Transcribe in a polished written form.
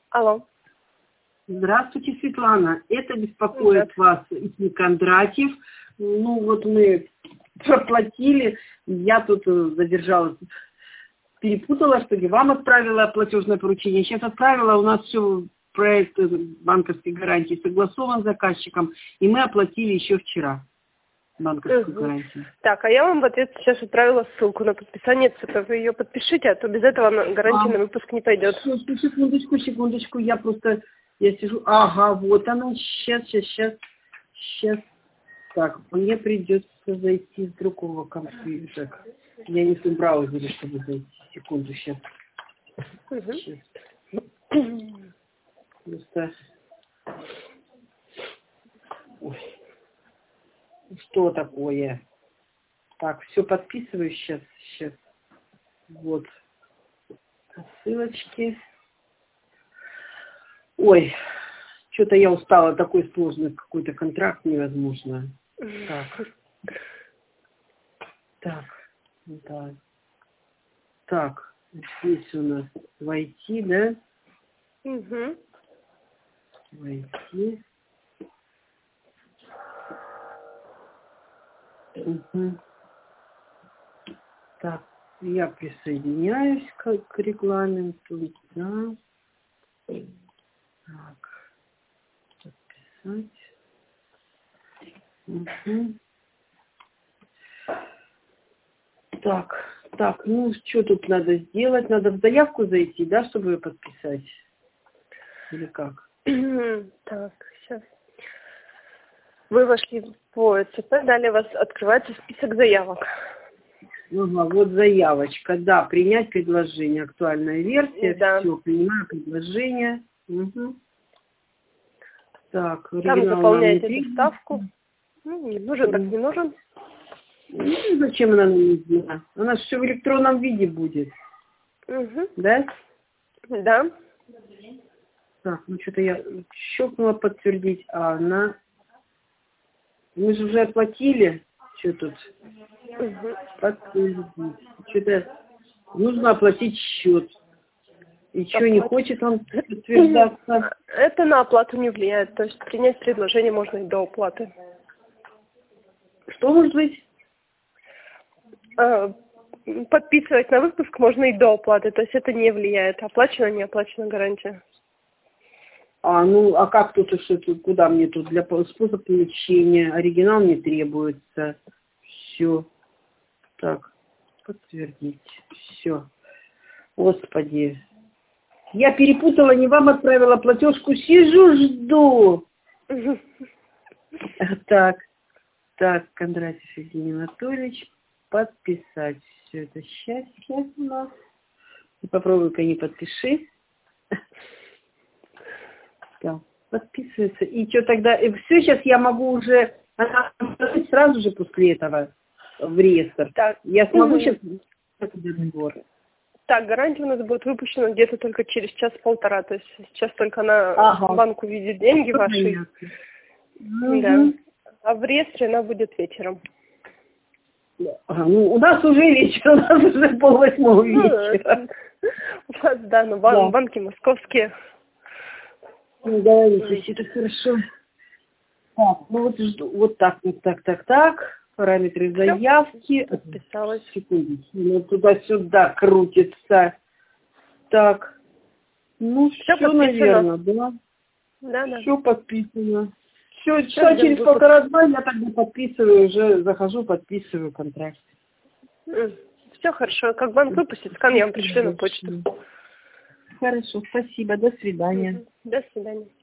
Алло. Здравствуйте, Светлана. Это беспокоит вас Ипи Кондратьев. Ну, вот мы проплатили. Я тут задержалась. Перепутала, что ли. Вам отправила платежное поручение. Сейчас отправила. У нас все, проект банковской гарантии согласован с заказчиком. И мы оплатили еще вчера банковскую гарантию. Так, а я вам в ответ сейчас отправила ссылку на подписание ЦП. Вы ее подпишите, а то без этого гарантия на выпуск не пойдет. Секундочку. Я сижу. Ага, вот она. Сейчас. Так, мне придется зайти с другого компьютера. Я не в браузере, чтобы зайти. Секунду, сейчас. Просто... Ой. Что такое? Так, все подписываю сейчас. Вот. Ссылочки. Ой, что-то я устала. Такой сложный какой-то контракт невозможно. Так, здесь у нас войти, да? Войти. Так, я присоединяюсь к регламенту. Да. Так, подписать. Так, ну что тут надо сделать? Надо в заявку зайти, да, чтобы ее подписать? Или как? Так, сейчас. Вы вошли по ЦП, далее у вас открывается список заявок. Ага, вот заявочка, да, принять предложение, актуальная версия, да. Все, принимаю предложение. Так, там заполняете заставку. Ну, не нужен, так не нужен. Ну, зачем она нам нужна? Она же все в электронном виде будет. Да? Да. Так, ну что-то я щелкнула подтвердить, а она... Мы же уже оплатили. Что тут? Подтвердить. Что-то нужно оплатить счет. И что, не хочет он подтверждаться? Это на оплату не влияет. То есть принять предложение можно и до оплаты. Что может быть? Подписывать на выпуск можно и до оплаты. То есть это не влияет. Оплачена, не оплачена гарантия. А как тут, куда мне тут? Для способа получения. Оригинал не требуется. Все. Так, подтвердить. Все. Господи. Я перепутала, не вам отправила платежку. Сижу, жду. Так, Кондратьев Евгений Анатольевич. Подписать все это. Сейчас у нас. Попробуй-ка не подпиши. Да, подписывается. И что тогда? Все, сейчас я могу уже сразу же после этого в реестр. Так. Я смогу сейчас договор. Так, гарантия у нас будет выпущена где-то только через час-полтора. То есть сейчас только на банк увидит деньги ваши. Да. А в реестре она будет вечером. Ну, у нас уже вечер, у нас уже 7:30 вечера. У вас, да, но банки московские. Ну, говорите, это хорошо. Так, ну вот жду. Вот так. Параметры заявки. Подписалась. Секундочку. Ну, туда-сюда крутится. Так. Ну, все наверное, да? Да. Все подписано. Все, часа через 1,5 я тогда подписываю, уже захожу, подписываю контракт. Все хорошо. Как банк выпустит, скан я вам пришлю на почту. Хорошо, спасибо. До свидания. До свидания.